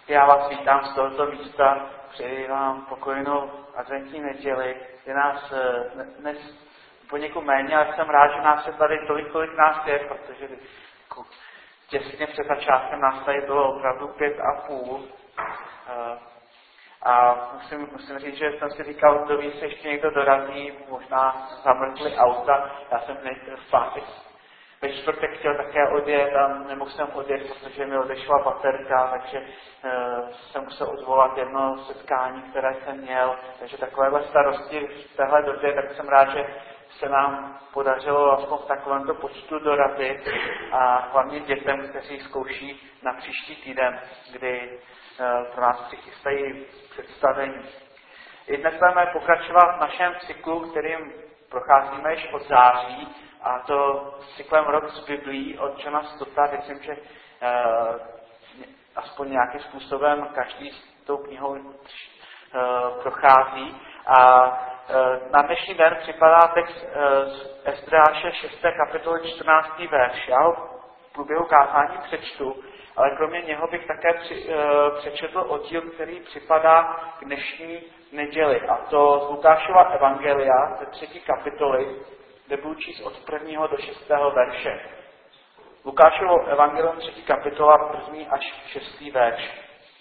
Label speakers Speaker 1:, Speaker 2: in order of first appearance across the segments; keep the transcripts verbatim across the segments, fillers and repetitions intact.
Speaker 1: Já vás vítám z tohoto místa, přeji vám pokojnou adventní neděli. Je nás dnes poněkud méně, ale jsem rád, že nás je tady tolik, kolik nás je, protože těsně před začátkem nás tady bylo opravdu pět a půl. A musím, musím říct, že jsem si říkal, kdo ví, se ještě někdo dorazí, možná zamrzly auta. Já jsem hned v pátek ve čtvrtek chtěl také odjet a nemohl jsem odjet, protože mi odešla baterka, takže uh, jsem musel odvolat jedno setkání, které jsem měl. Takže takovéhle starosti v téhle době, tak jsem rád, že se nám podařilo aspoň v takovémto počtu dorazit a hlavně dětem, kteří zkouší na příští týden, kdy uh, pro nás přichystají představení. I dnes budeme pokračovat v našem cyklu, kterým procházíme již od září, a to cyklem Rok z Biblií od Johna Stotta. Myslím, že uh, aspoň nějakým způsobem každý s tou knihou uh, prochází. A uh, na dnešní den připadá text uh, z Ezdraše šesté kapitoly čtrnáctý verš. Já ho v průběhu kázání přečtu, ale kromě něho bych také při, uh, přečetl oddíl, který připadá k dnešní neděli. A to z Lukášova evangelia ze třetí kapitoly, kde budu číst od prvního do šestého verše. Lukášovo evangelium třetí kapitola, první až šestý verš.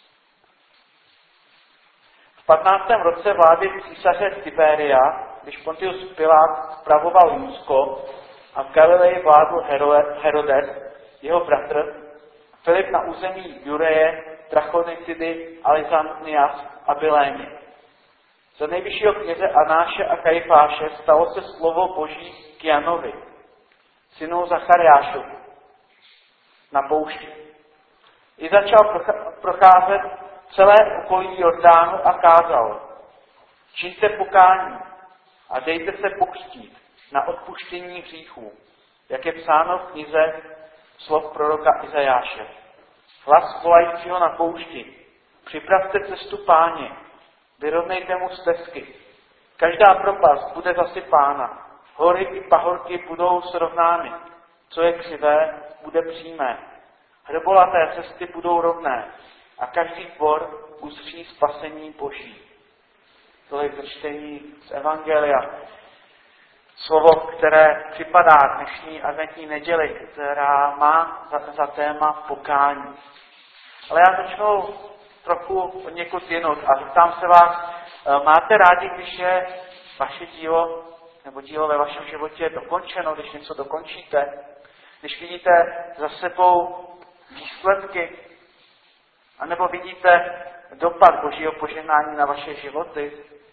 Speaker 1: V patnáctém roce vlády císaře Tiberia, když Pontius Pilát spravoval Judsko a v Galileji vládl Herodes, jeho bratr, Filip na území Jureje, Trachonitidy, Alexandrias a Bilémy. Za nejvyššího kněze Anáše a Kajfáše stalo se slovo Boží k Janovi, synu Zachariášovi, na poušti. I začal procházet celé okolí Jordánu a kázal: čiňte pokání a dejte se pokřtít na odpuštění hříchů, jak je psáno v knize slov proroka Izajáše. Hlas volajícího na poušti: připravte cestu Páně, vyrovnejte mu stezky. Každá propast bude zasypána, hory i pahorky budou srovnány. Co je křivé, bude přímé. Hrbolaté cesty budou rovné a každý dvor uzří spasení Boží. Tolik přečtení z Evangelia. Slovo, které připadá dnešní adventní neděli, která má za, za téma pokání. Ale já začnu trochu někud jinut a zeptám se vás, máte rádi, když je vaše dílo nebo dílo ve vašem životě dokončeno, když něco dokončíte, když vidíte za sebou výsledky, anebo vidíte dopad Božího požehnání na vaše životy?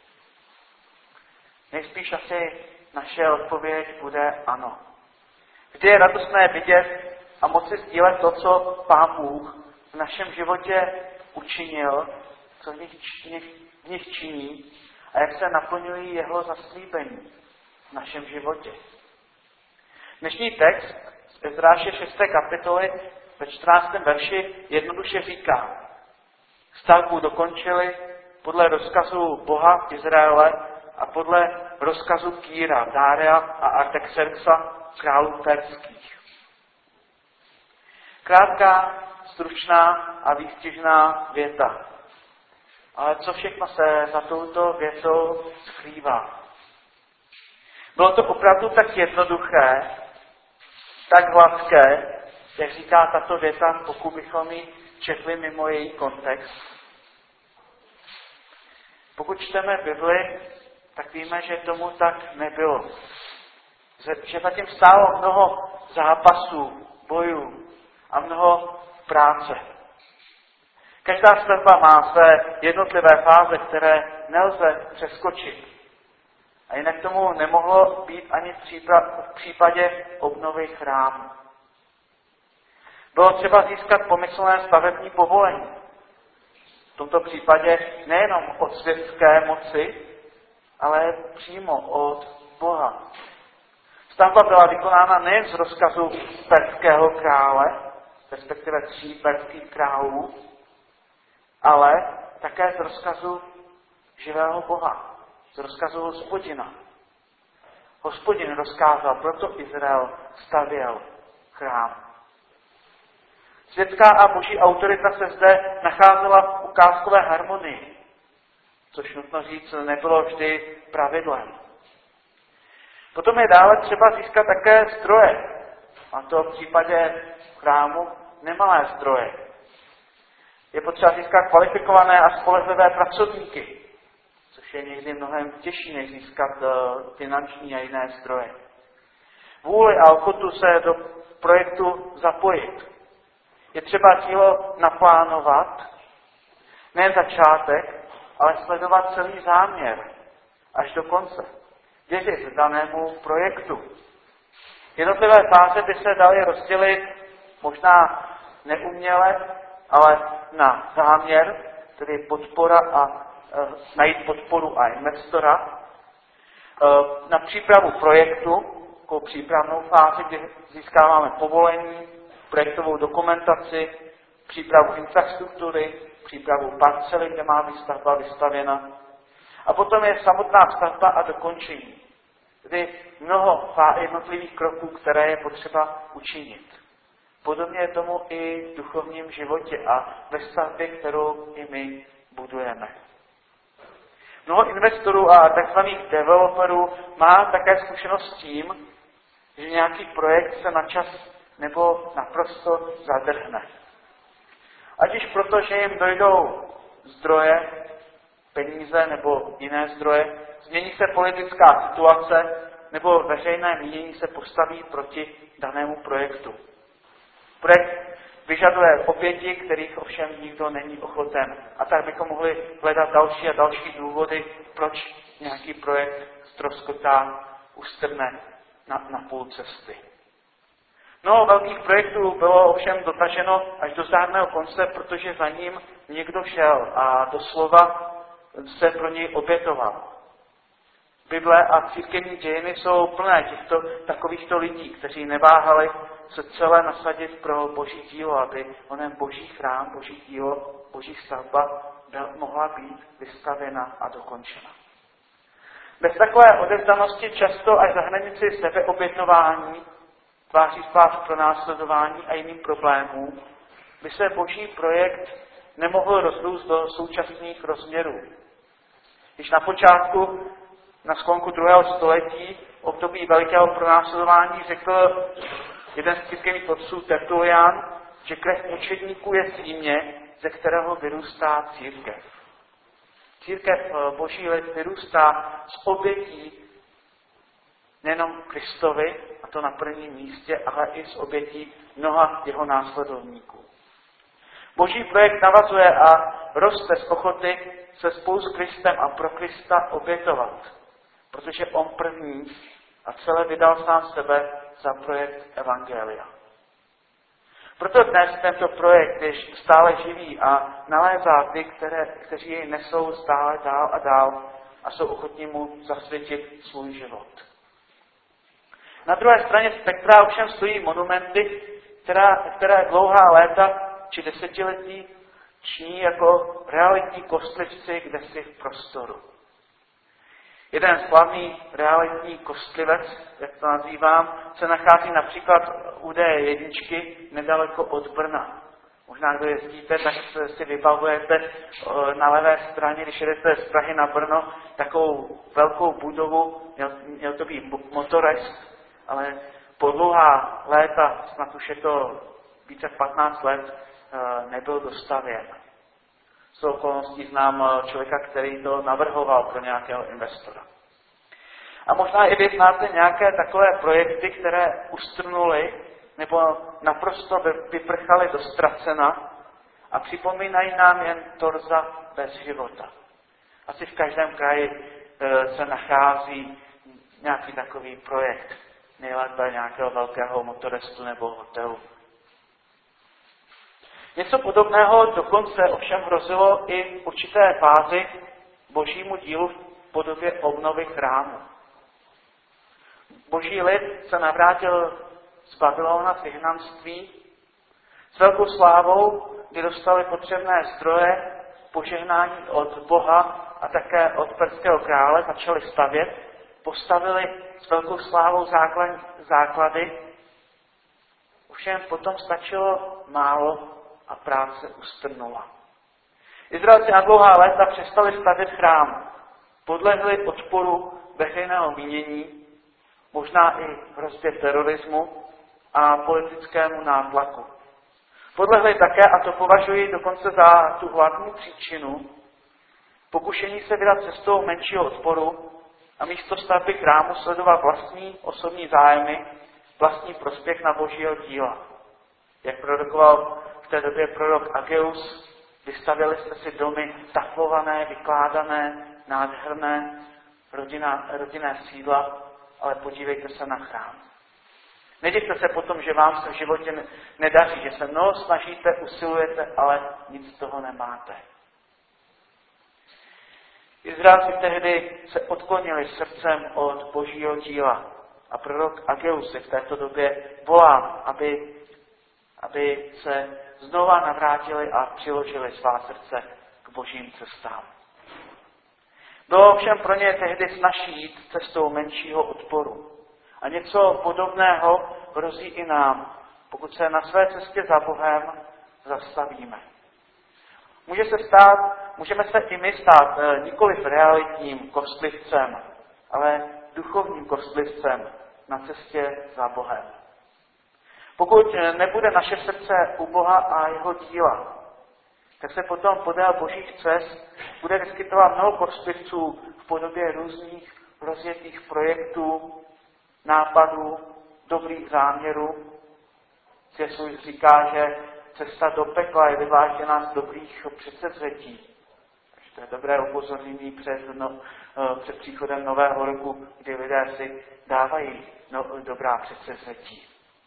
Speaker 1: Nejspíš asi naše odpověď bude ano. Vždy je radostné vidět a moci sdílet to, co Pán Bůh v našem životě učinil, co v nich, v nich činí a jak se naplňují jeho zaslíbení v našem životě. Dnešní text z Ezráše šesté kapitoly ve čtrnáctém verši jednoduše říká: stavbu dokončili podle rozkazu Boha Izraele a podle rozkazu Kýra, Dária a Artaxerxa, králů perských. Krátká, stručná a výstižná věta. Ale co všechno se za touto větou skrývá? Bylo to opravdu tak jednoduché, tak hladké, jak říká tato věta, pokud bychom ji četli mimo její kontext. Pokud čteme Bibli, tak víme, že tomu tak nebylo. Že zatím stálo mnoho zápasů, bojů a mnoho práce. Každá stavba má své jednotlivé fáze, které nelze přeskočit. A jinak tomu nemohlo být ani v případě obnovy chrámu. Bylo třeba získat pomyslné stavební povolení. V tomto případě nejenom od světské moci, ale přímo od Boha. Stavba byla vykonána nejen z rozkazu perského krále, respektive tří perských králů, ale také z rozkazu živého Boha, z rozkazu Hospodina. Hospodin rozkázal, proto Izrael stavěl chrám. Světská a boží autorita se zde nacházela v ukázkové harmonii, což nutno říct nebylo vždy pravidlem. Potom je dále třeba získat také zdroje, a to v případě chrámu nemalé zdroje. Je potřeba získat kvalifikované a spolehlivé pracovníky, což je někdy mnohem těžší, než získat finanční a jiné zdroje. Vůli a ochotu se do projektu zapojit. Je třeba dílo naplánovat, ne začátek, ale sledovat celý záměr až do konce. Věřit danému projektu. Jednotlivé fáze by se daly rozdělit možná neuměle, ale na záměr, tedy podpora a e, najít podporu a investora, e, na přípravu projektu, jako přípravnou fázi, kdy získáváme povolení, projektovou dokumentaci, přípravu infrastruktury, přípravu parcely, kde má být stavba vystavěna. A potom je samotná stavba a dokončení. Tedy mnoho jednotlivých kroků, které je potřeba učinit. Podobně je tomu i v duchovním životě a ve stavbě, kterou i my budujeme. Mnoho investorů a tzv. Developerů má také zkušenost s tím, že nějaký projekt se na čas nebo naprosto zadrhne. Ať již proto, že jim dojdou zdroje, peníze nebo jiné zdroje, změní se politická situace nebo veřejné mínění se postaví proti danému projektu. Projekt vyžaduje oběti, kterých ovšem nikdo není ochoten. A tak bychom mohli hledat další a další důvody, proč nějaký projekt ztroskotá, ustrne na, na půl cesty. Mnoho velkých projektů bylo ovšem dotaženo až do zdárného konce, protože za ním někdo šel a doslova se pro něj obětoval. Bible a církevní dějiny jsou plné těchto takovýchto lidí, kteří neváhali se celé nasadit pro boží dílo, aby onen boží chrám, boží dílo, boží stavba mohla být vystavěna a dokončena. Bez takové odevzdanosti často až za hranici sebeobětování, tváří v tvář pronásledování a jiným problémům, by se boží projekt nemohl rozrůst do současných rozměrů. Když na počátku, na sklonku druhého století, období velikého pronásledování, řekl jeden z církevních otců Tertulian, že krev mučedníků je símě, ze kterého vyrůstá církev. Církev, boží lid, vyrůstá z obětí nejenom Kristovi, a to na prvním místě, ale i z obětí mnoha jeho následovníků. Boží projekt navazuje a roste z ochoty se spolu s Kristem a pro Krista obětovat, protože on první a celé vydal sám sebe za projekt Evangelia. Proto dnes tento projekt je stále živý a nalézá ty, které, kteří jej nesou stále dál a dál a jsou ochotní mu zasvětit svůj život. Na druhé straně spektra ovšem stojí monumenty, která, které dlouhá léta či desetiletí ční jako realitní kostlivci kdesi v prostoru. Jeden slavný realitní kostlivec, jak to nazývám, se nachází například u D jedna nedaleko od Brna. Možná, kdo jezdíte, tak si vybavujete na levé straně, když jedete z Prahy na Brno, takovou velkou budovu, měl, měl to být Motorest, ale po dlouhá léta, snad už je to více jak patnáct let, nebyl dostavěn. Z okolností znám člověka, který to navrhoval pro nějakého investora. A možná i vy znáte nějaké takové projekty, které ustrnuly nebo naprosto vyprchaly do ztracena a připomínají nám jen torza bez života. Asi v každém kraji se nachází nějaký takový projekt. Nejlépe nějakého velkého motorestu nebo hotelu. Něco podobného dokonce ovšem hrozilo i v určité fázi božímu dílu v podobě obnovy chrámu. Boží lid se navrátil z Babylona z vyhnanství s velkou slávou, kdy dostali potřebné zdroje, požehnání od Boha a také od perského krále, začali stavět, postavili s velkou slávou základy Ovšem potom stačilo málo a práce ustrnula. Izraelci na dlouhá léta přestali stavět chrám, podlehli odporu veřejného mínění, možná i hrozbě terorismu a politickému nátlaku. Podlehli také, a to považuji dokonce za tu hlavní příčinu, pokušení se vydat cestou menšího odporu a místo stavby chrámu sledovat vlastní osobní zájmy, vlastní prospěch na božího díla. Jak prorokoval v té době prorok Ageus, vystavěli jste si domy taflované, vykládané, nádherné, rodina, rodinné sídla, ale podívejte se na chrám. Nedivte se potom, že vám se v životě nedaří, že se mnoho snažíte, usilujete, ale nic z toho nemáte. Izraelci tehdy se odklonili srdcem od božího díla a prorok Ageus se v této době volá, aby, aby se znova navrátili a přiložili svá srdce k božím cestám. Bylo ovšem pro ně tehdy snazší jít cestou menšího odporu. A něco podobného hrozí i nám, pokud se na své cestě za Bohem zastavíme. Může se stát, můžeme se i my stát nikoliv realitním kostlivcem, ale duchovním kostlivcem na cestě za Bohem. Pokud nebude naše srdce u Boha a jeho díla, tak se potom podél božích cest bude vyskytovat mnoho kostlivců v podobě různých rozjetých projektů, nápadů, dobrých záměrů. Jezus říká, že cesta do pekla je vyvážená z dobrých předsevzetí. Takže to je dobré upozornění před, no, před příchodem nového roku, kdy lidé si dávají no, dobrá předsevzetí.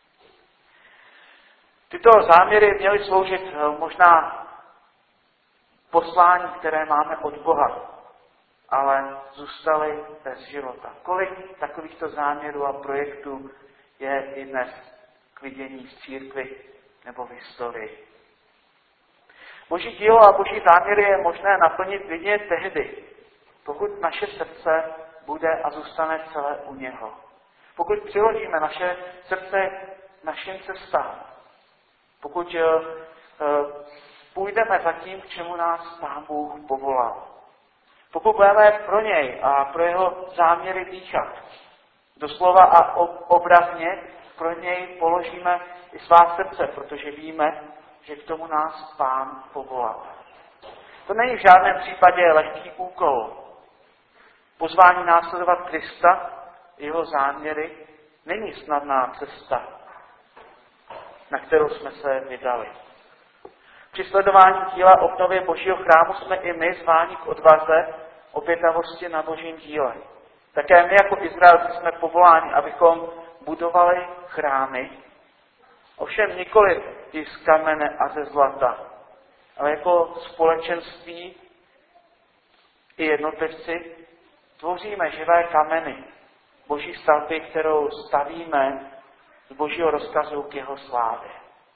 Speaker 1: Tyto záměry měly sloužit možná poslání, které máme od Boha, ale zůstaly bez života. Kolik takovýchto záměrů a projektů je i dnes k vidění v církvi nebo v historii. Boží dílo a boží záměry je možné naplnit jedině tehdy, pokud naše srdce bude a zůstane celé u něho. Pokud přiložíme naše srdce k našim cestám, pokud uh, půjdeme za tím, k čemu nás Pán Bůh povolal. Pokud budeme pro něj a pro jeho záměry dýchat, doslova a obrazně pro něj položíme i svá srdce, protože víme, že k tomu nás Pán povolal. To není v žádném případě lehký úkol. Pozvání následovat Krista, jeho záměry, není snadná cesta, na kterou jsme se vydali. Při sledování díla obnovy Božího chrámu jsme i my zváni k odvaze, obětavosti na Božím díle. Také my jako Izraelci jsme povoláni, abychom budovali chrámy, ovšem nikoli i z kamene a ze zlata, ale jako společenství i jednotlivci tvoříme živé kameny Boží stavby, kterou stavíme z Božího rozkazu k jeho slávě.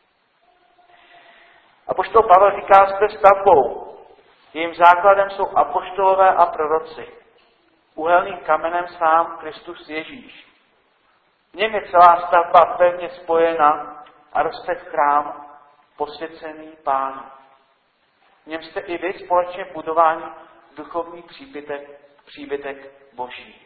Speaker 1: Apoštol Pavel říká, jste stavbou. Jejím základem jsou apoštolové a proroci. Úhelným kamenem sám Kristus Ježíš. V něm je celá stavba pevně spojena a roste v chrám posvěcený Pánu. V něm jste i vy společně budováni duchovní příbytek, příbytek Boží.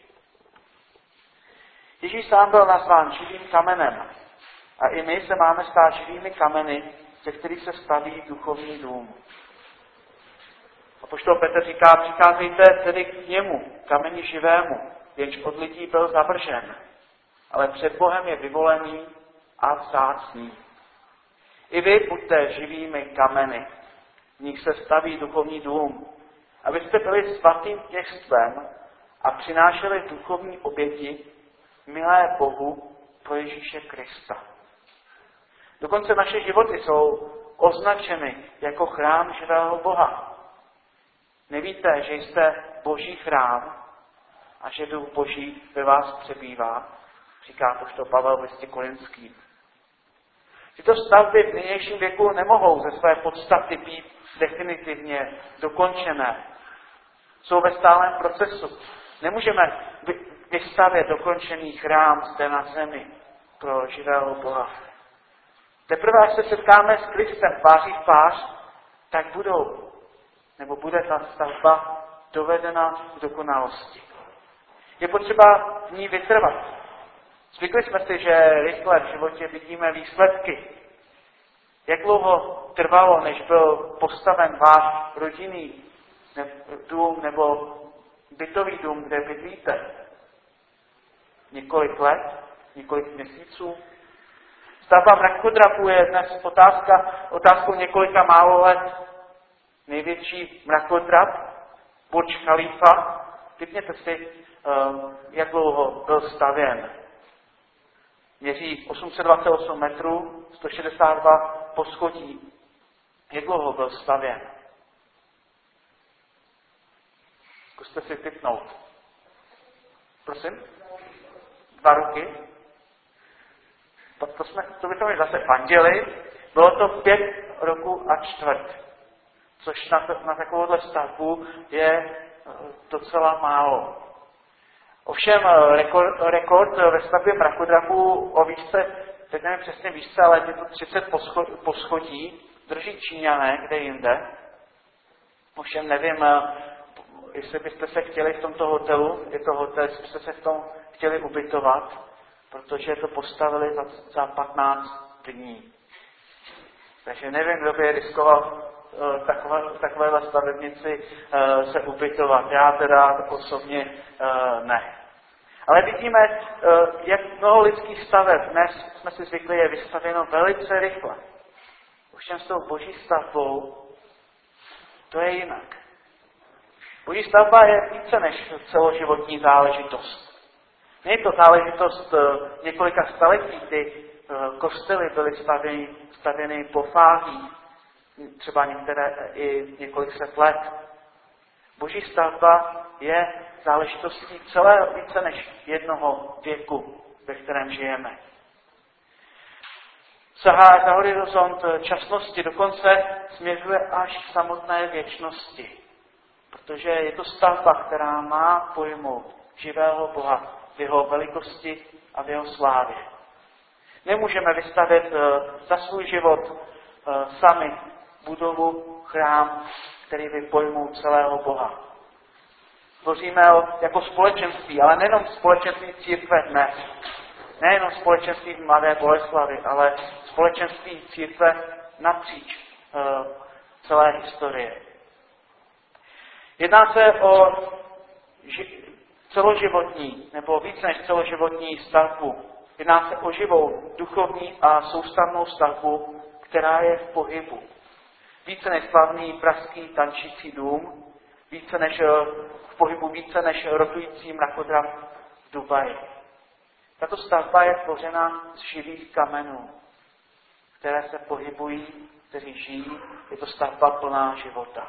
Speaker 1: Ježíš sám byl nazván živým kamenem a i my se máme stát živými kameny, ze kterých se staví duchovní dům. Apoštol Petr říká, přicházejte tedy k němu, kameni živému, jenž od lidí byl zavržen, ale před Bohem je vyvolený a vzácný. I vy buďte živými kameny, v nich se staví duchovní dům, abyste byli svatým těžstvem a přinášeli duchovní oběti, milé Bohu pro Ježíše Krista. Dokonce naše životy jsou označeny jako chrám živého Boha. Nevíte, že jste Boží chrám a že Duch Boží ve vás přebývá, říká apoštol Pavel v listě Korinským. Tyto stavby v nynějším věku nemohou ze své podstaty být definitivně dokončené. Jsou ve stálém procesu. Nemůžeme vystavět dokončený chrám zde na zemi pro živého Boha. Teprve až se setkáme s Kristem tváří v tvář, tak budou, nebo bude ta stavba dovedena k dokonalosti. Je potřeba v ní vytrvat. Zvykli jsme si, že rychle v životě vidíme výsledky. Jak dlouho trvalo, než byl postaven váš rodinný dům nebo bytový dům, kde bydlíte? Několik let? Několik měsíců? Stavba mrakodrapu je dnes otázka, otázkou několika málo let. Největší mrakodrap, Burj Khalifa, typněte si, jak dlouho byl stavěn. Měří osm set dvacet osm metrů, sto šedesát dva poschodí. Jak dlouho byl stavěn? Zkuste si tipnout. Prosím? Dva roky? To, to, jsme, to bychom mi zase fandili. Bylo to pět roků a čtvrt. Což na, na takovouhle stavbu je docela málo. Ovšem rekord, rekord ve stavbě mrakodrapu o výšce, teď nevím přesně výšce, ale je to třicet poschodí, drží Číňané, kde jinde. Ovšem nevím, jestli byste se chtěli v tomto hotelu, je to hotel, jestli byste se v tom chtěli ubytovat, protože to postavili za, za patnáct dní. Takže nevím, kdo by riskoval takové, takovéhle stavebnici se ubytovat. Já teda osobně ne. Ale vidíme, jak mnoho lidských staveb dnes jsme si zvykli, je vystavěno velice rychle. Ovšem s tou boží stavbou to je jinak. Boží stavba je více než celoživotní záležitost. Není to záležitost několika staletí, ty kostely byly stavěny, stavěny po fázích, třeba některé i několik set let. Boží stavba je záležitostí celé více než jednoho věku, ve kterém žijeme. Sahá za horizont časnosti, dokonce směřuje až k samotné věčnosti. Protože je to stavba, která má pojmout živého Boha v jeho velikosti a v jeho slávě. Nemůžeme vystavět za svůj život sami budovu, chrám, který by pojmul celého Boha. Tvoříme ho jako společenství, ale nejenom společenství církve dnes, nejenom společenství Mladé Boleslavi, ale společenství církve napříč uh, celé historie. Jedná se o ži- celoživotní, nebo víc než celoživotní stavbu. Jedná se o živou, duchovní a soustavnou stavbu, která je v pohybu. Více než slavný pražský tančící dům, více než v pohybu více než rotující mrakodrap v Dubaji. Tato stavba je tvořena z živých kamenů, které se pohybují, kteří žijí. Je to stavba plná života.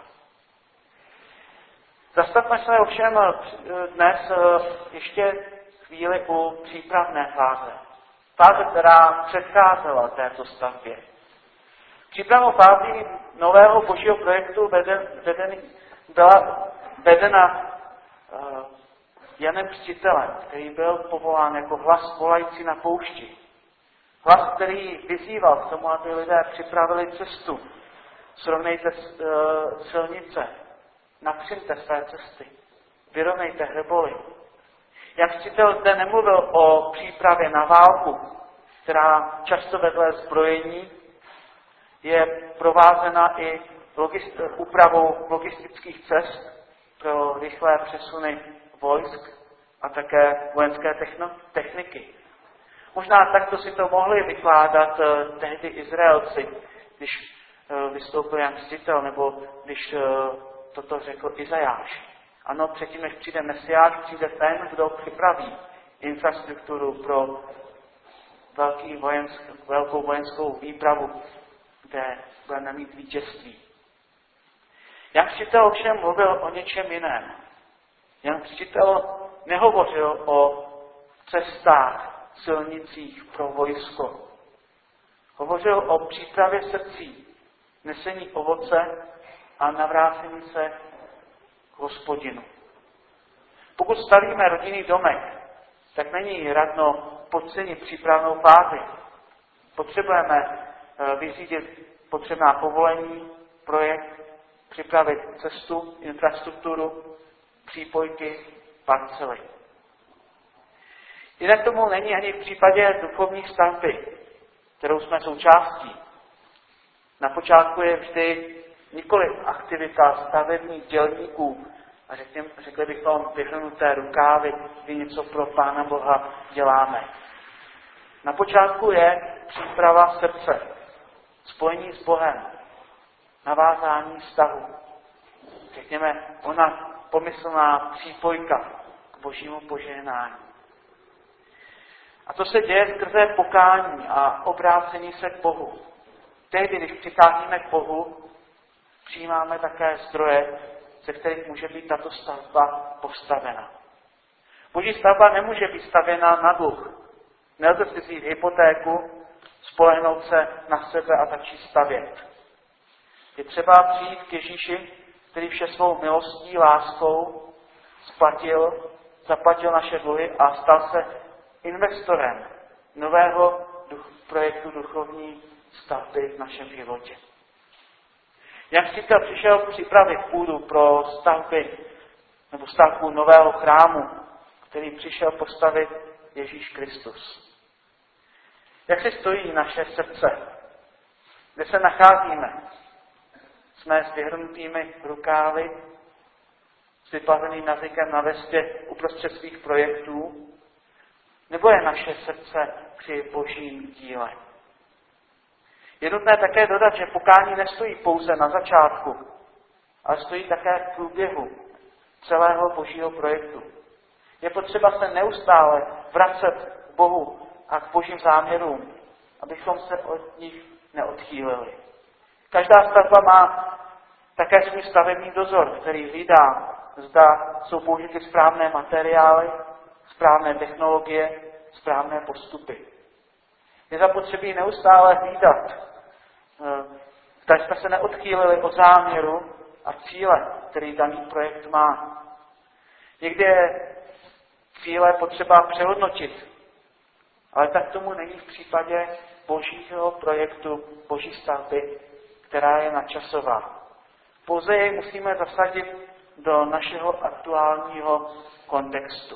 Speaker 1: Zastavme se ovšem dnes ještě chvíli u přípravné fáze. Fáze, která předcházela této stavbě. Přípravnou fází nového božího projektu veden, veden, byla vedena uh, Janem Křtitelem, který byl povolán jako hlas volající na poušti. Hlas, který vyzýval k tomu, aby lidé připravili cestu. Srovnejte uh, silnice, napřimte své cesty, vyrovnejte hrboly. Jan Křtitel zde nemluvil o přípravě na válku, která často vedle zbrojení je provázena i logist- úpravou logistických cest pro rychlé přesuny vojsk a také vojenské techno- techniky. Možná takto si to mohli vykládat uh, tehdy Izraelci, když uh, vystoupil Jan Křtitel, nebo když uh, toto řekl Izajáš. Ano, předtím, než přijde Mesiáš, přijde ten, kdo připraví infrastrukturu pro velký vojensk, velkou vojenskou výpravu, kde budeme mít vítězství. Jan Křtitel ovšem mluvil o něčem jiném. Jan Křtitel nehovořil o cestách, silnicích pro vojsko. Hovořil o přípravě srdcí, nesení ovoce a navrácení se k Hospodinu. Pokud stavíme rodinný domek, tak není radno podcenit přípravnou fázi. Potřebujeme vyřídit potřebná povolení, projekt, připravit cestu, infrastrukturu, přípojky, parcely. Jinak tomu není ani v případě duchovní stavby, kterou jsme součástí. Na počátku je vždy nikoliv aktivita stavebních dělníků a řekněme, řekli bychom vyhrnuté rukávy, kdy něco pro Pána Boha děláme. Na počátku je příprava srdce, spojení s Bohem, navázání vztahu. Řekněme, ona pomyslná přípojka k Božímu požehnání. A to se děje skrze pokání a obrácení se k Bohu. Tehdy, když přicházíme k Bohu, přijímáme také zdroje, ze kterých může být tato stavba postavena. Boží stavba nemůže být stavěna na dluh. Nelze si vzít hypotéku, spolehnout se na sebe a začít stavět. Je třeba přijít k Ježíši, který vše svou milostí, láskou splatil, zaplatil naše dluhy a stal se investorem nového duch, projektu duchovní stavby v našem životě. Jak říkal, přišel připravit půdu pro stavby nebo stavbu nového chrámu, který přišel postavit Ježíš Kristus. Jak se stojí naše srdce? Kde se nacházíme? Jsme s vyhrnutými rukávy, s vyplaveným jazykem na vestě uprostřed svých projektů? Nebo je naše srdce při Božím díle? Je nutné také dodat, že pokání nestojí pouze na začátku, ale stojí také v průběhu celého Božího projektu. Je potřeba se neustále vracet k Bohu a k Božím záměrům, abychom se od nich neodchýlili. Každá stavba má také svůj stavební dozor, který hlídá, zda jsou použity správné materiály, správné technologie, správné postupy. Je zapotřebí neustále hlídat, zda jsme se neodchýlili od záměru a cíle, který daný projekt má. Někdy je cíle potřeba přehodnotit, ale tak tomu není v případě Božího projektu, Boží stavby, která je nadčasová. Pouze jej musíme zasadit do našeho aktuálního kontextu.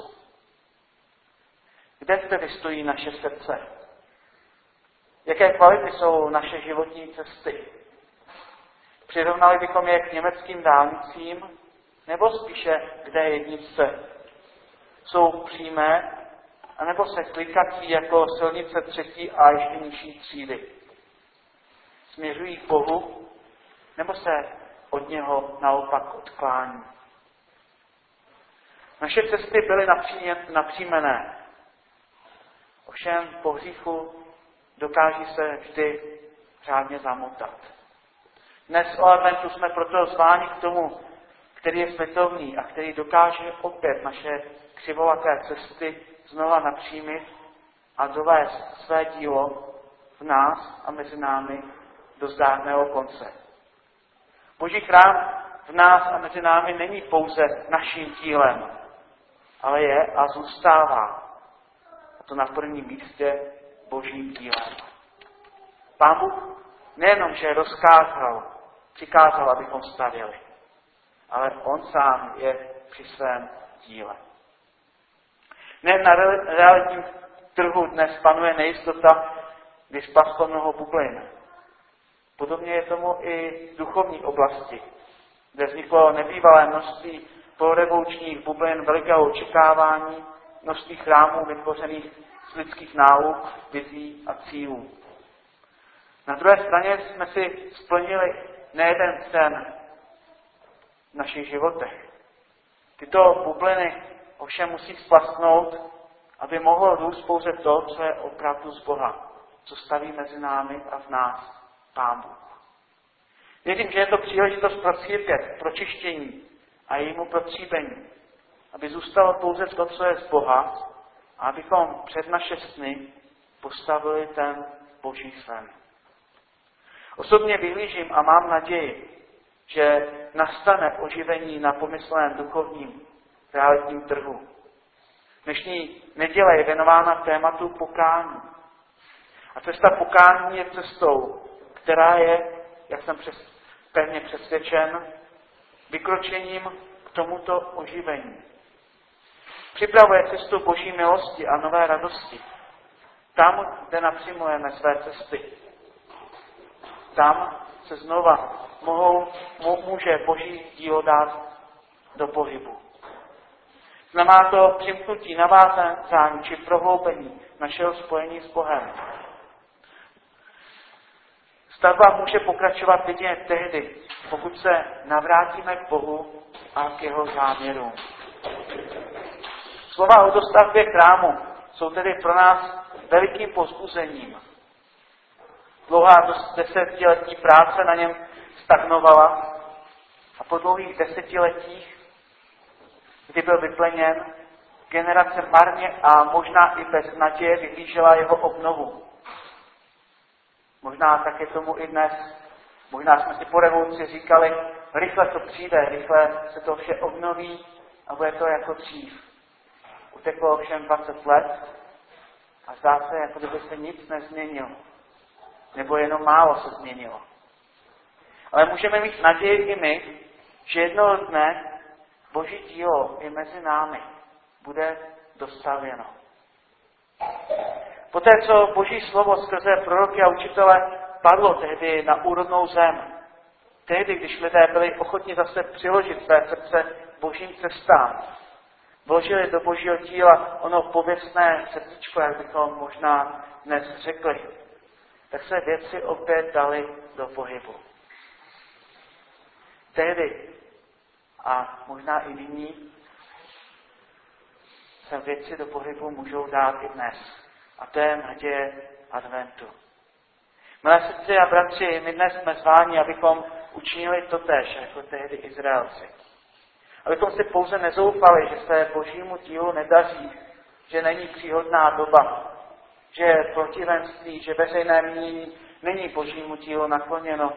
Speaker 1: Kde tedy stojí naše srdce? Jaké kvality jsou naše životní cesty? Přirovnali bychom je k německým dálnicím, nebo spíše k D jedna? Jsou přímé, anebo se klikací jako silnice třetí a ještě nižší třídy? Směřují k Bohu, nebo se od něho naopak odklání? Naše cesty byly napřímené. Ovšem po hříchu dokáží se vždy řádně zamotat. Dnes o adventu jsme proto zváni k tomu, který je světovný a který dokáže opět naše křivolaté cesty znova napřímit a dovést své dílo v nás a mezi námi do zdárného konce. Boží chrám v nás a mezi námi není pouze naším dílem, ale je a zůstává. A to na prvním místě Božím dílem. Pán Bůh nejenom, že rozkázal, přikázal, abychom stavěli, ale on sám je při svém díle. Nejen na realitním trhu dnes panuje nejistota, kdy spaslo mnoho bublin. Podobně je tomu i v duchovní oblasti, kde vzniklo nebývalé množství porevolučních bublin, velikého očekávání, množství chrámů vytvořených z lidských náuk, vizí a cílů. Na druhé straně jsme si splnili nejeden sen v našich životech. Tyto bubliny ovšem musí splasnout, aby mohlo růst pouze to, co je opravdu z Boha, co staví mezi námi a v nás Pán Bůh. Věřím, že je to příležitost pro církev, pro čištění a jejímu protříbení, aby zůstalo pouze to, co je z Boha, a abychom před naše sny postavili ten Boží sen. Osobně vyhlížím a mám naději, že nastane oživení na pomyslném duchovním realitním trhu. Dnešní neděle je věnována tématu pokání. A cesta pokání je cestou, která je, jak jsem přes, pevně přesvědčen, vykročením k tomuto oživení. Připravuje cestu Boží milosti a nové radosti. Tam, kde napřimujeme své cesty. Tam se znova mohou, může Boží dílo dát do pohybu. Znamená to přimknutí, navázání či prohloubení našeho spojení s Bohem. Stavba může pokračovat jedině tehdy, pokud se navrátíme k Bohu a k jeho záměrům. Slova o dostavbě chrámu jsou tedy pro nás velikým povzbuzením. Dlouhá desetiletí práce na něm stagnovala a po dlouhých desetiletích, kdy byl vypleněn, generace marně a možná i bez naděje vyhlížela jeho obnovu. Možná tak je tomu i dnes. Možná jsme si po revoluci říkali, rychle to přijde, rychle se to vše obnoví a bude to jako dřív. Uteklo ovšem dvacet let a zdá se, jako kdyby se nic nezměnilo. Nebo jenom málo se změnilo. Ale můžeme mít naději i my, že jednoho dne Boží dílo i mezi námi bude dostavěno. Poté, co Boží slovo skrze proroky a učitele padlo tehdy na úrodnou zem, tehdy, když lidé byli ochotni zase přiložit své srdce Božím cestám, vložili do Božího díla ono pověstné srdíčko, jak bychom možná dnes řekli, tak se věci opět daly do pohybu. Tehdy a možná i nyní se věci do pohybu můžou dát i dnes. A to je naděje adventu. Milé sestry a bratři, my dnes jsme zváni, abychom učinili totéž, jako tehdy Izraelci. Abychom si pouze nezoufali, že se Božímu dílu nedaří, že není příhodná doba, že je protivenství, že veřejné mínění není Božímu dílu nakloněno.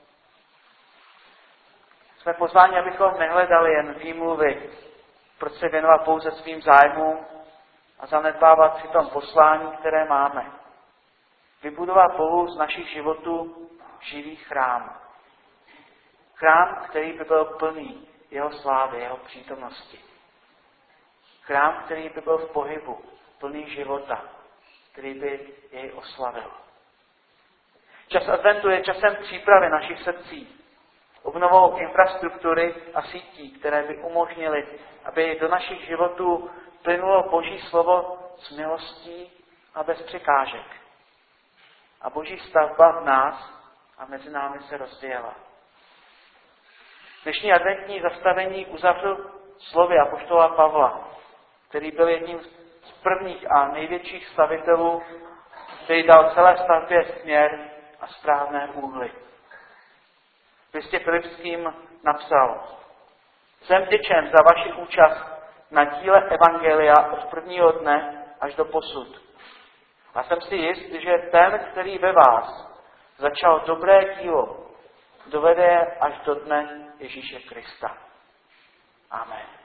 Speaker 1: Jsme pozváni, abychom nehledali jen výmluvy, proč se věnovat pouze svým zájmům a zanedbávat přitom poslání, které máme. Vybudovat Bohu z našich životů živý chrám. Chrám, který by byl plný jeho slávy, jeho přítomnosti. Chrám, který by byl v pohybu, plný života, který by jej oslavil. Čas adventu je časem přípravy našich srdcí, obnovou infrastruktury a sítí, které by umožnily, aby do našich životů plynulo Boží slovo s milostí a bez překážek. A Boží stavba v nás a mezi námi se rozvíjela. Dnešní adventní zastavení uzavřel slovy apoštola Pavla, který byl jedním z prvních a největších stavitelů, který dal celé stavbě směr a správné úhly. V listě Filipským napsal: Jsem vděčen za vaši účast na díle evangelia od prvního dne až do posud. A jsem si jist, že ten, který ve vás začal dobré dílo, dovede až do dne Ježíše Krista. Amen.